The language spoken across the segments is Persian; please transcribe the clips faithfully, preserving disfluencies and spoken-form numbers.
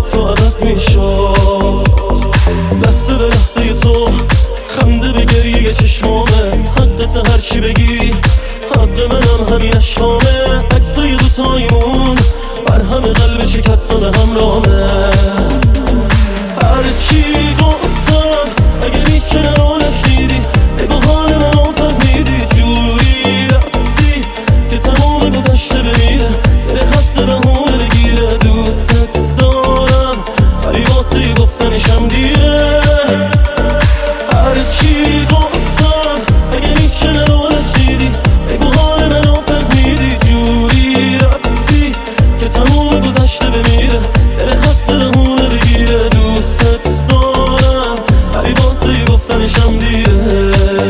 تو عوض میشد. لحظه به لحظه تو خنده به گریه چشمامه، حقت هرچی بگی حق منم همین اشکامه. عکسای دوتایمون بر همه قلب شکسته به همرامه. هرچی گفتم اگه میشه نرو نشنیدی، بگو حال منو فهمیدی. جوری رفتی که تمام گذشته بمیره، دل خسته بهونه بگیره. دوستت دارم ولی واسه گفتنشم دیره. هرچی گفتم اگه میشه نرو نشنیدی، بگو حال منو فهمیدی. جوری رفتی که تمام گذشته بمیره، دل خسته بهونه بگیره. دوستت دارم ولی واسه گفتنشم دیره.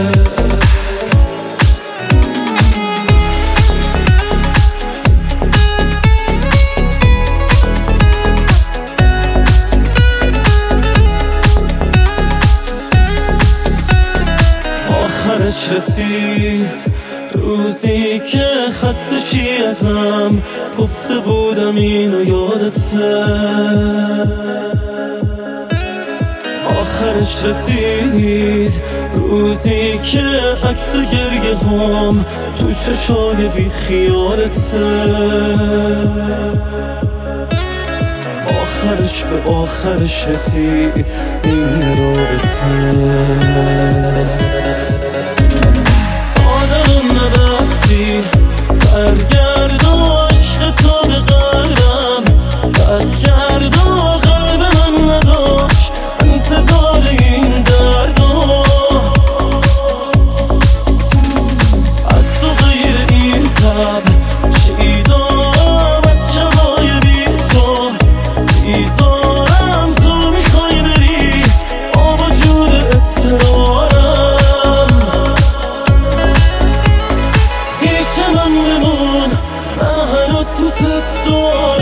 آخرش رسید روزی که خسته چی ازم گفته بودم اینو یادته. آخرش رسید روزی که عکس گریه هم تو چشای بی خیالته. آخرش به آخرش رسید این رابطه. آدم نبستی برگرد و عشق تو به قلبم بس کرد و قلب من نداشت انتظار این دردو. از تو غیر این تب شیدام از شبای بی تو بیزارم. تو میخوای بری با وجود اصرارم. پیش من بمون من هنوز دوست دارم.